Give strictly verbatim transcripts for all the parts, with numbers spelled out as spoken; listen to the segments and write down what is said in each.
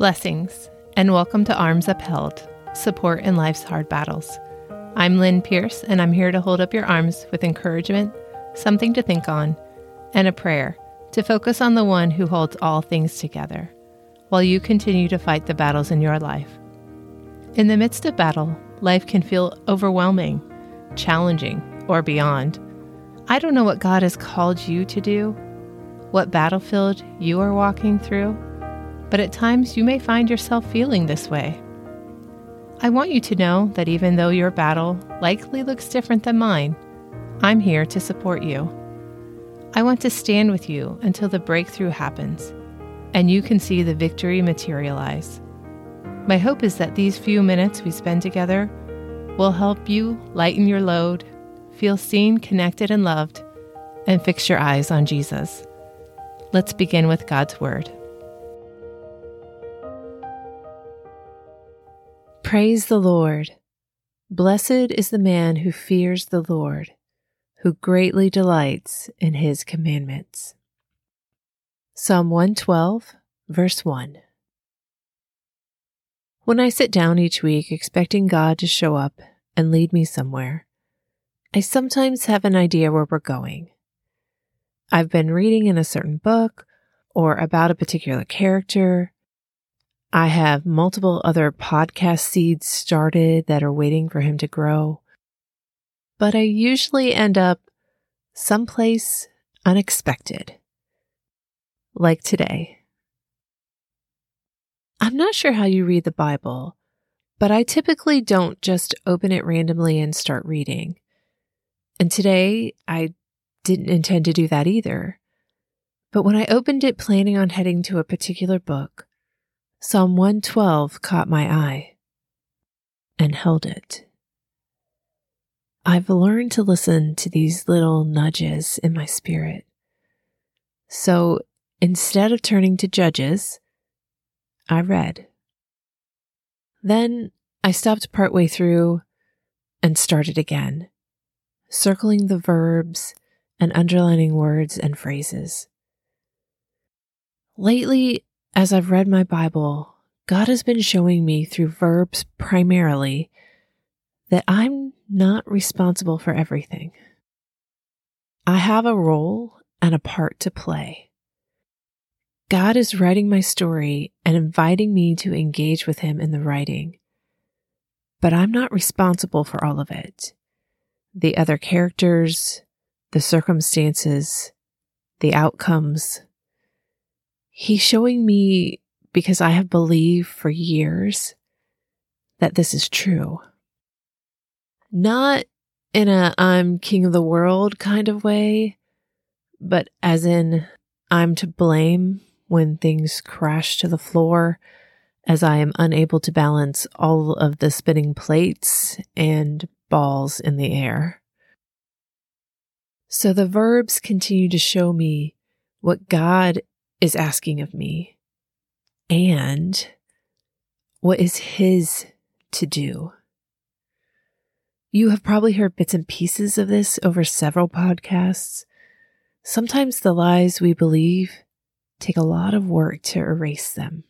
Blessings, and welcome to Arms Upheld, Support in Life's Hard Battles. I'm Lynn Pierce, and I'm here to hold up your arms with encouragement, something to think on, and a prayer to focus on the one who holds all things together, while you continue to fight the battles in your life. In the midst of battle, life can feel overwhelming, challenging, or beyond. I don't know what God has called you to do, what battlefield you are walking through, but at times you may find yourself feeling this way. I want you to know that even though your battle likely looks different than mine, I'm here to support you. I want to stand with you until the breakthrough happens, and you can see the victory materialize. My hope is that these few minutes we spend together will help you lighten your load, feel seen, connected, and loved, and fix your eyes on Jesus. Let's begin with God's Word. Praise the Lord. Blessed is the man who fears the Lord, who greatly delights in his commandments. Psalm one twelve, verse one. When I sit down each week expecting God to show up and lead me somewhere, I sometimes have an idea where we're going. I've been reading in a certain book or about a particular character. I have multiple other podcast seeds started that are waiting for him to grow, but I usually end up someplace unexpected, like today. I'm not sure how you read the Bible, but I typically don't just open it randomly and start reading. And today, I didn't intend to do that either. But when I opened it planning on heading to a particular book, Psalm one twelve caught my eye and held it. I've learned to listen to these little nudges in my spirit. So instead of turning to Judges, I read. Then I stopped partway through and started again, circling the verbs and underlining words and phrases. Lately, as I've read my Bible, God has been showing me through verbs primarily that I'm not responsible for everything. I have a role and a part to play. God is writing my story and inviting me to engage with him in the writing, but I'm not responsible for all of it. The other characters, the circumstances, the outcomes. He's showing me, because I have believed for years, that this is true. Not in a I'm king of the world kind of way, but as in I'm to blame when things crash to the floor, as I am unable to balance all of the spinning plates and balls in the air. So the verbs continue to show me what God is asking of me and what is his to do. You have probably heard bits and pieces of this over several podcasts. Sometimes the lies we believe take a lot of work to erase them.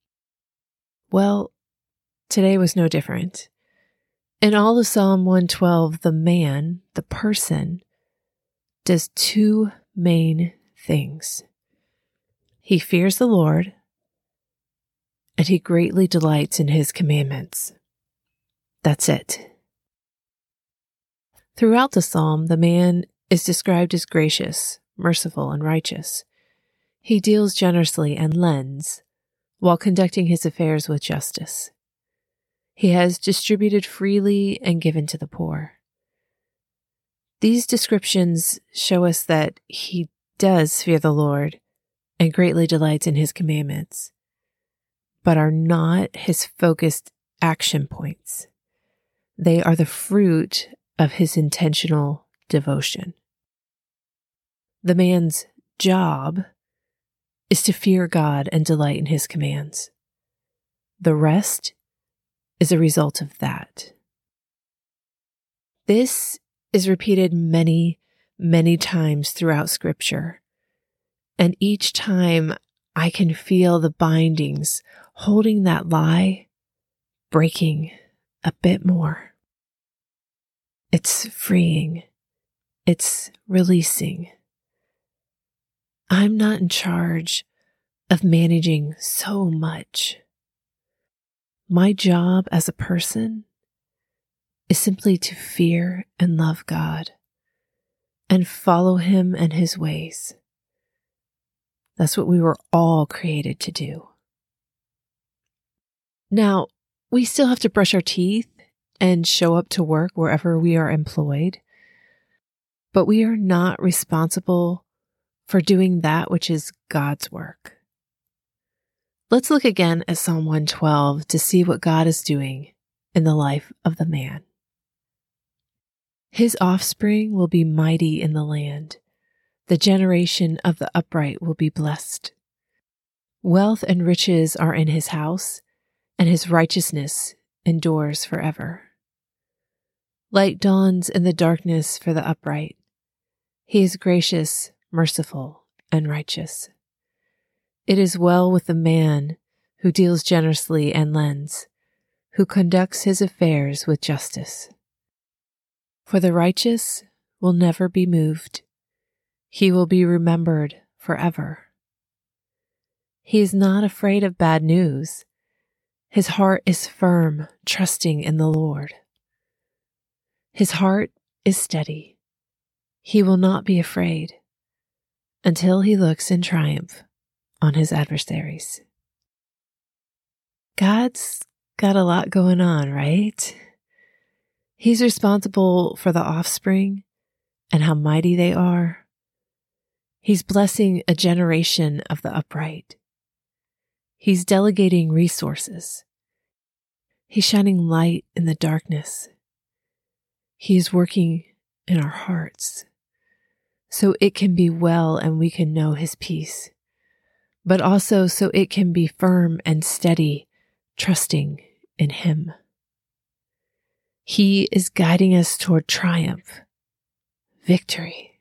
Well, today was no different. In all of Psalm one twelve, the man, the person, does two main things. He fears the Lord, and he greatly delights in his commandments. That's it. Throughout the psalm, the man is described as gracious, merciful, and righteous. He deals generously and lends, while conducting his affairs with justice. He has distributed freely and given to the poor. These descriptions show us that he does fear the Lord and greatly delights in his commandments, but are not his focused action points. They are the fruit of his intentional devotion. The man's job is to fear God and delight in his commands. The rest is a result of that. This is repeated many, many times throughout Scripture. And each time I can feel the bindings holding that lie, breaking a bit more. It's freeing. It's releasing. I'm not in charge of managing so much. My job as a person is simply to fear and love God and follow Him and His ways. That's what we were all created to do. Now, we still have to brush our teeth and show up to work wherever we are employed, but we are not responsible for doing that which is God's work. Let's look again at Psalm one twelve to see what God is doing in the life of the man. His offspring will be mighty in the land. The generation of the upright will be blessed. Wealth and riches are in his house, and his righteousness endures forever. Light dawns in the darkness for the upright. He is gracious, merciful, and righteous. It is well with the man who deals generously and lends, who conducts his affairs with justice. For the righteous will never be moved. He will be remembered forever. He is not afraid of bad news. His heart is firm, trusting in the Lord. His heart is steady. He will not be afraid until he looks in triumph on his adversaries. God's got a lot going on, right? He's responsible for the offspring and how mighty they are. He's blessing a generation of the upright. He's delegating resources. He's shining light in the darkness. He is working in our hearts so it can be well and we can know His peace, but also so it can be firm and steady, trusting in Him. He is guiding us toward triumph, victory.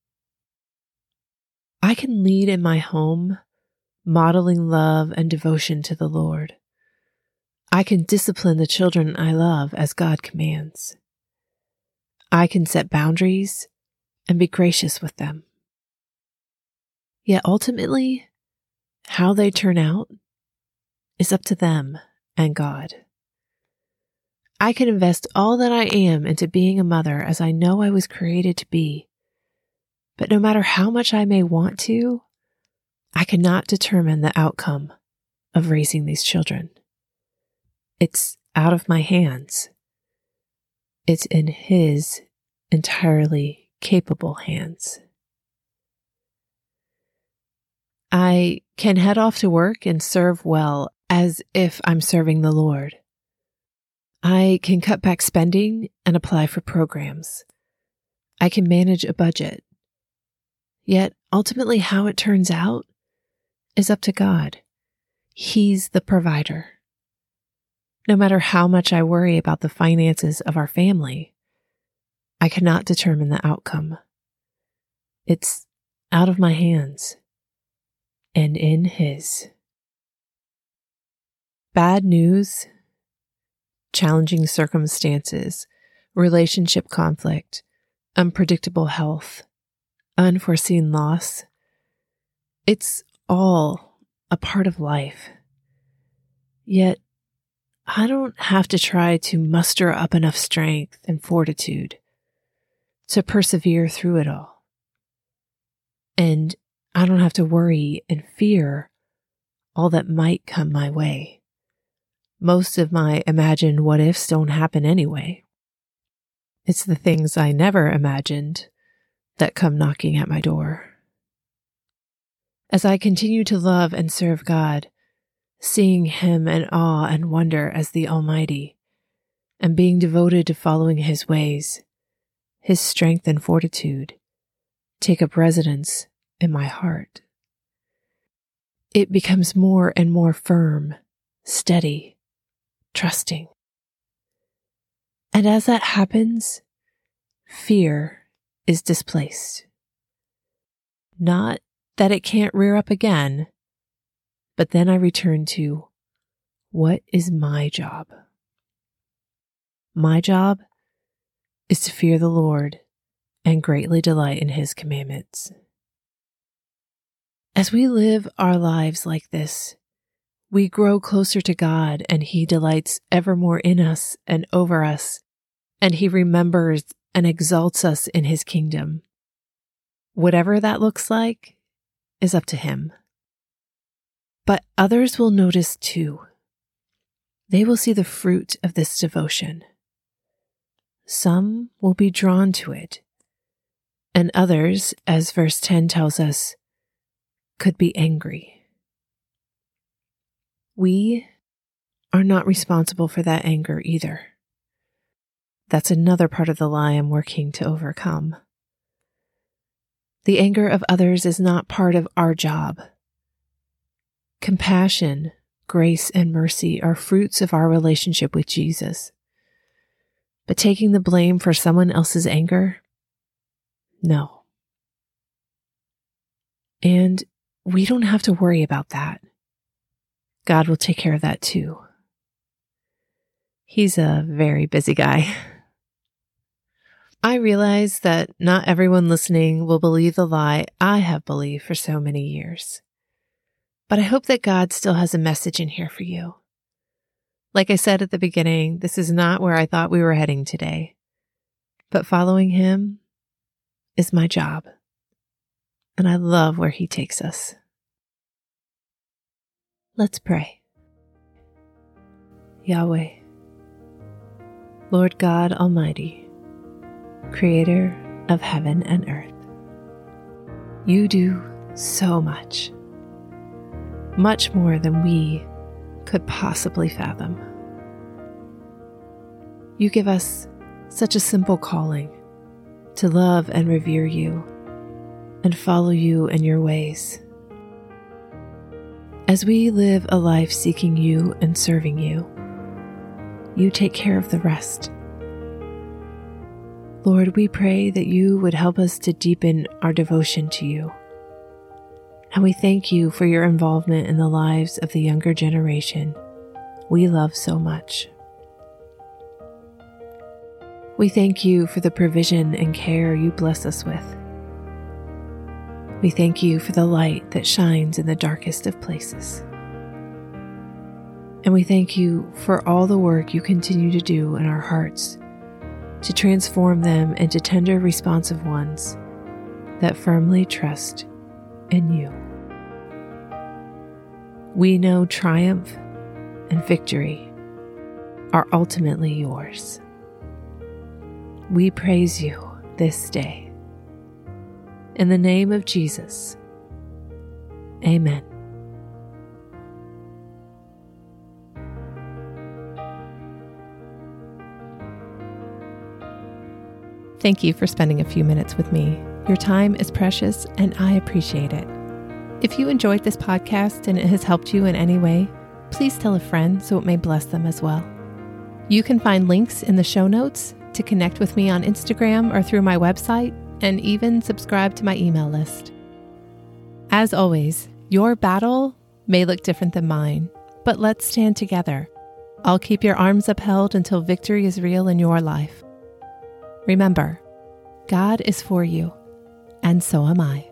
I can lead in my home, modeling love and devotion to the Lord. I can discipline the children I love as God commands. I can set boundaries and be gracious with them. Yet ultimately, how they turn out is up to them and God. I can invest all that I am into being a mother as I know I was created to be. But no matter how much I may want to, I cannot determine the outcome of raising these children. It's out of my hands. It's in His entirely capable hands. I can head off to work and serve well as if I'm serving the Lord. I can cut back spending and apply for programs. I can manage a budget. Yet ultimately how it turns out is up to God. He's the provider. No matter how much I worry about the finances of our family, I cannot determine the outcome. It's out of my hands and in His. Bad news, challenging circumstances, relationship conflict, unpredictable health, unforeseen loss. It's all a part of life. Yet, I don't have to try to muster up enough strength and fortitude to persevere through it all. And I don't have to worry and fear all that might come my way. Most of my imagined what ifs don't happen anyway. It's the things I never imagined that come knocking at my door. As I continue to love and serve God, seeing Him in awe and wonder as the Almighty, and being devoted to following His ways, His strength and fortitude take up residence in my heart. It becomes more and more firm, steady, trusting. And as that happens, fear is displaced. Not that it can't rear up again, but then I return to What is my job? My job is to fear the Lord and greatly delight in His commandments. As we live our lives like this, we grow closer to God, and He delights evermore in us and over us, and He remembers and exalts us in His kingdom. Whatever that looks like is up to Him. But others will notice too. They will see the fruit of this devotion. Some will be drawn to it, and others, as verse ten tells us, could be angry. We are not responsible for that anger either. That's another part of the lie I'm working to overcome. The anger of others is not part of our job. Compassion, grace, and mercy are fruits of our relationship with Jesus. But taking the blame for someone else's anger? No. And we don't have to worry about that. God will take care of that too. He's a very busy guy. I realize that not everyone listening will believe the lie I have believed for so many years. But I hope that God still has a message in here for you. Like I said at the beginning, this is not where I thought we were heading today. But following Him is my job. And I love where He takes us. Let's pray. Yahweh, Lord God Almighty, Creator of heaven and earth, You do so much, much more than we could possibly fathom. You give us such a simple calling to love and revere You and follow You in Your ways. As we live a life seeking You and serving You, You take care of the rest. Lord, we pray that You would help us to deepen our devotion to You. And we thank You for Your involvement in the lives of the younger generation we love so much. We thank You for the provision and care You bless us with. We thank You for the light that shines in the darkest of places. And we thank You for all the work You continue to do in our hearts to transform them into tender, responsive ones that firmly trust in You. We know triumph and victory are ultimately Yours. We praise You this day. In the name of Jesus, Amen. Thank you for spending a few minutes with me. Your time is precious, and I appreciate it. If you enjoyed this podcast and it has helped you in any way, please tell a friend so it may bless them as well. You can find links in the show notes to connect with me on Instagram or through my website, and even subscribe to my email list. As always, your battle may look different than mine, but let's stand together. I'll keep your arms upheld until victory is real in your life. Remember, God is for you, and so am I.